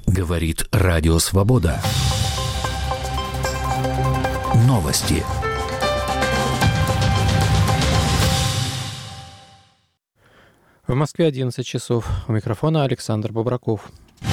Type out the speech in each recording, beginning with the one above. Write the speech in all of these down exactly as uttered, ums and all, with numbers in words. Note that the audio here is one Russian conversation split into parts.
Говорит Радио Свобода. Новости. В Москве одиннадцать часов. У микрофона Александр Бобраков.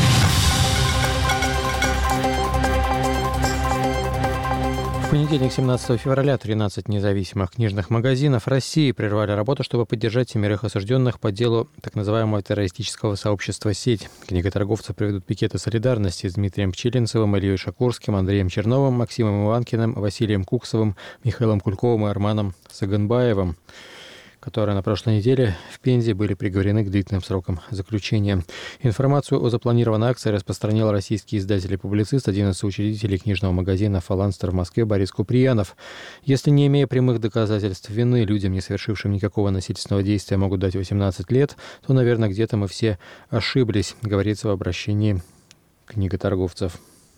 В понедельник, семнадцатого февраля, тринадцать независимых книжных магазинов России прервали работу, чтобы поддержать семерых осужденных по делу так называемого террористического сообщества «Сеть». Книготорговцы проведут пикеты солидарности с Дмитрием Пчелинцевым, Ильей Шакурским, Андреем Черновым, Максимом Иванкиным, Василием Куксовым, Михаилом Кульковым и Арманом Саганбаевым, которые на прошлой неделе в Пензе были приговорены к длительным срокам заключения. Информацию о запланированной акции распространил российский издатель и публицист, один из соучредителей книжного магазина «Фаланстер» в Москве Борис Куприянов. Если, не имея прямых доказательств вины, людям, не совершившим никакого насильственного действия, могут дать восемнадцать лет, то, наверное, где-то мы все ошиблись, говорится в обращении книготорговцев.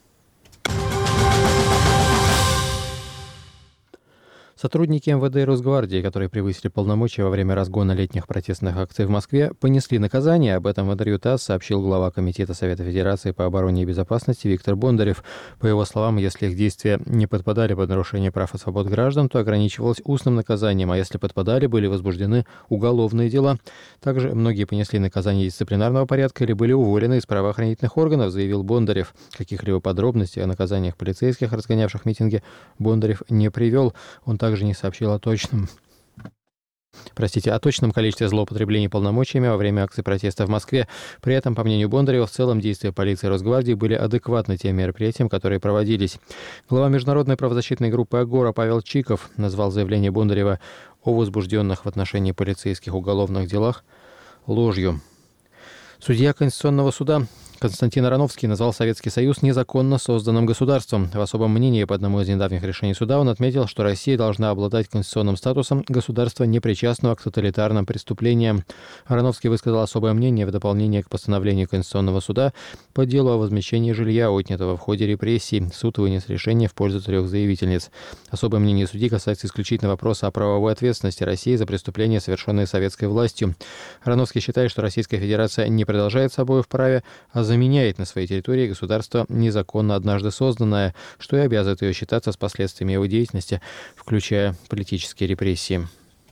Сотрудники эм вэ дэ и Росгвардии, которые превысили полномочия во время разгона летних протестных акций в Москве, понесли наказание. Об этом в интервью ТАСС сообщил глава Комитета Совета Федерации по обороне и безопасности Виктор Бондарев. По его словам, если их действия не подпадали под нарушение прав и свобод граждан, то ограничивалось устным наказанием, а если подпадали, были возбуждены уголовные дела. Также многие понесли наказание дисциплинарного порядка или были уволены из правоохранительных органов, заявил Бондарев. Каких-либо подробностей о наказаниях полицейских, разгонявших митинги, Бондарев не привел. Он также не сообщил о точном, простите, о точном количестве злоупотреблений полномочиями во время акций протеста в Москве. При этом, по мнению Бондарева, в целом действия полиции и Росгвардии были адекватны тем мероприятиям, которые проводились. Глава международной правозащитной группы «Агора» Павел Чиков назвал заявление Бондарева о возбужденных в отношении полицейских уголовных делах ложью. Судья Конституционного суда Константин Ароновский назвал Советский Союз незаконно созданным государством. В особом мнении по одному из недавних решений суда он отметил, что Россия должна обладать конституционным статусом государства, непричастного к тоталитарным преступлениям. Ароновский высказал особое мнение в дополнение к постановлению Конституционного суда по делу о возмещении жилья, отнятого в ходе репрессий. Суд вынес решение в пользу трех заявительниц. Особое мнение судьи касается исключительно вопроса о правовой ответственности России за преступления, совершенные советской властью. Ароновский считает, что Российская Федерация не продолжает собой в праве, а заменяет на своей территории государство, незаконно однажды созданное, что и обязывает ее считаться с последствиями его деятельности, включая политические репрессии.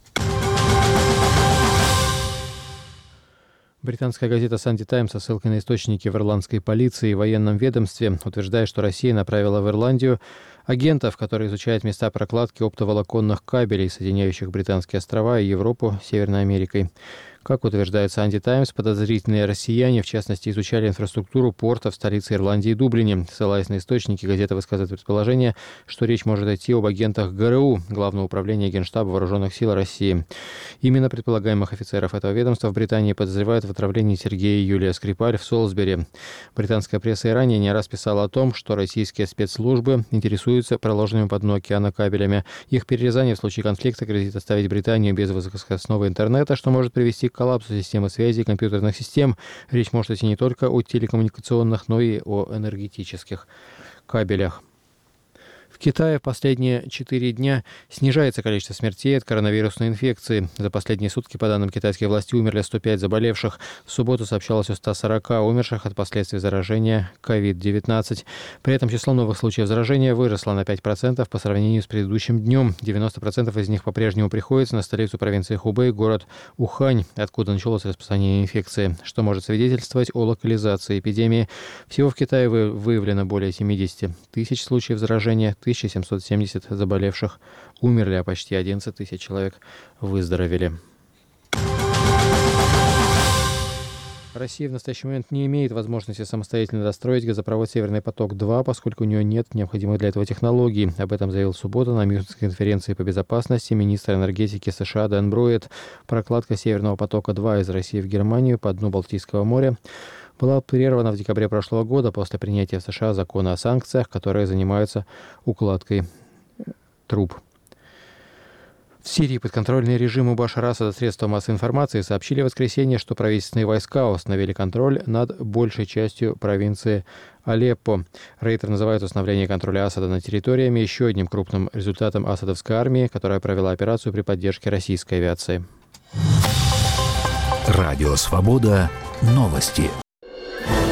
Британская газета «Санди Таймс» со ссылкой на источники в ирландской полиции и военном ведомстве утверждает, что Россия направила в Ирландию агентов, которые изучают места прокладки оптоволоконных кабелей, соединяющих Британские острова и Европу с Северной Америкой. Как утверждает «Санди Таймс», подозрительные россияне, в частности, изучали инфраструктуру порта в столице Ирландии Дублине. Ссылаясь на источники, газета высказывает предположение, что речь может идти об агентах гэ эр у, Главного управления Генштаба Вооруженных сил России. Именно предполагаемых офицеров этого ведомства в Британии подозревают в отравлении Сергея и Юлия Скрипаль в Солсбери. Британская пресса и ранее не раз писала о том, что российские спецслужбы интересуются проложенными по дну океана кабелями. Их перерезание в случае конфликта грозит оставить Британию без высокоскоростного интернета, что может привести к коллапсу системы связи и компьютерных систем. Речь может идти не только о телекоммуникационных, но и о энергетических кабелях. В Китае в последние четыре дня снижается количество смертей от коронавирусной инфекции. За последние сутки, по данным китайских властей, умерли сто пять заболевших. В субботу сообщалось о ста сорока умерших от последствий заражения ковид девятнадцать. При этом число новых случаев заражения выросло на пять процентов по сравнению с предыдущим днем. девяносто процентов из них по-прежнему приходится на столицу провинции Хубэй, город Ухань, откуда началось распространение инфекции, что может свидетельствовать о локализации эпидемии. Всего в Китае выявлено более семьдесят тысяч случаев заражения, тысяча семьсот семьдесят заболевших умерли, а почти одиннадцать тысяч человек выздоровели. Россия в настоящий момент не имеет возможности самостоятельно достроить газопровод «Северный поток-два», поскольку у нее нет необходимых для этого технологий. Об этом заявил в субботу на Мюнхенской конференции по безопасности министр энергетики США Дэн Бруетт. Прокладка «Северного потока-два» из России в Германию по дну Балтийского моря была прервана в декабре прошлого года после принятия в США закона о санкциях, которые занимаются укладкой труб. В Сирии подконтрольные режиму Башара Асада средства массовой информации сообщили в воскресенье, что правительственные войска установили контроль над большей частью провинции Алеппо. Рейтер называет установление контроля Асада над территориями еще одним крупным результатом асадовской армии, которая провела операцию при поддержке российской авиации. Радио «Свобода». Новости.